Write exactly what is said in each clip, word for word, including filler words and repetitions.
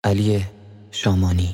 علی شامانی.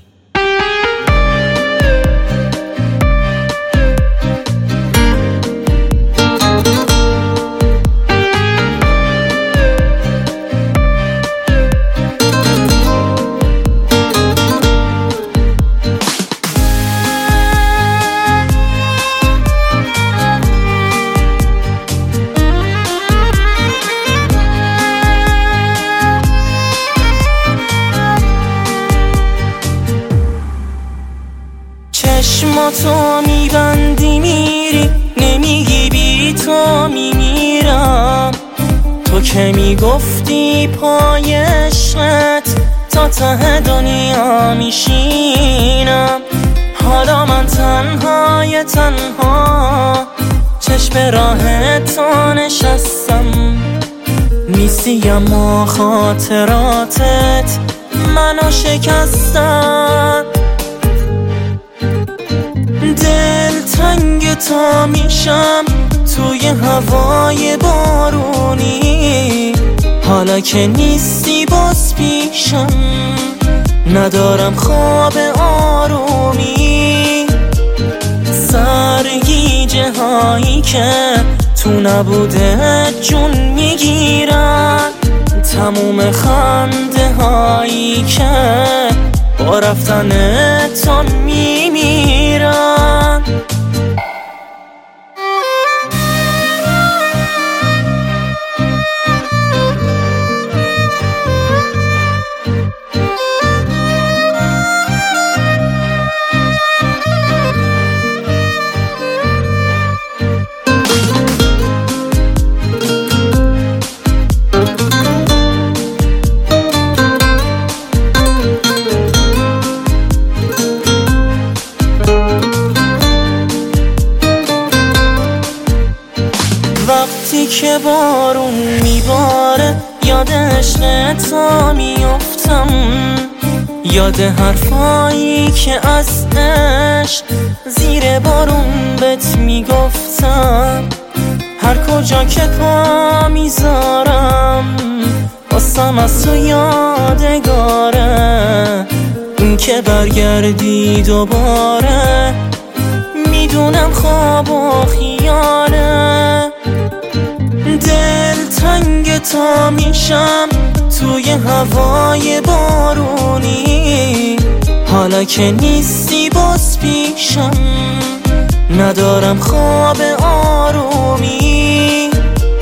چشماتو میبندی میری، نمیگی بی تو میمیرم. تو که میگفتی پای عشقت تا ته دنیا میشینم. حالا من تنهای تنها چشم راه تو نشستم. نیستی اما خاطراتت منو شکستن. دل تنگ تا میشم توی هوای بارونی. حالا که نیستی باز پیشم، ندارم خواب آرومی. سرگیجه هایی که تو نبوده جون میگیرن، تموم خنده هایی که با رفتن تو میمیرن. وقتی که بارون میباره یاد عشق تو میفتم. یاد حرفایی که از عشق زیر بارون بهت میگفتم. هر کجا که پا میذارم واسم از تو یادگاره. این که برگردی دوباره میدونم خواب و خیاله. دل تنگ تا میشم توی هوای بارونی. حالا که نیستی باز پیشم، ندارم خواب آرومی.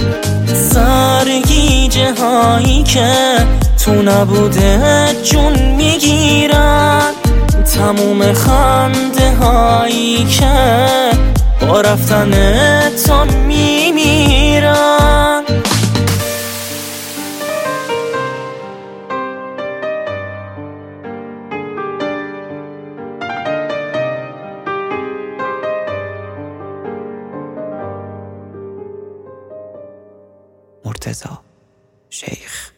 سرگیجه هایی که تو نبوده جون میگیرن، تموم خنده هایی که با رفتن تو میمیرن. مرتضی شیخ.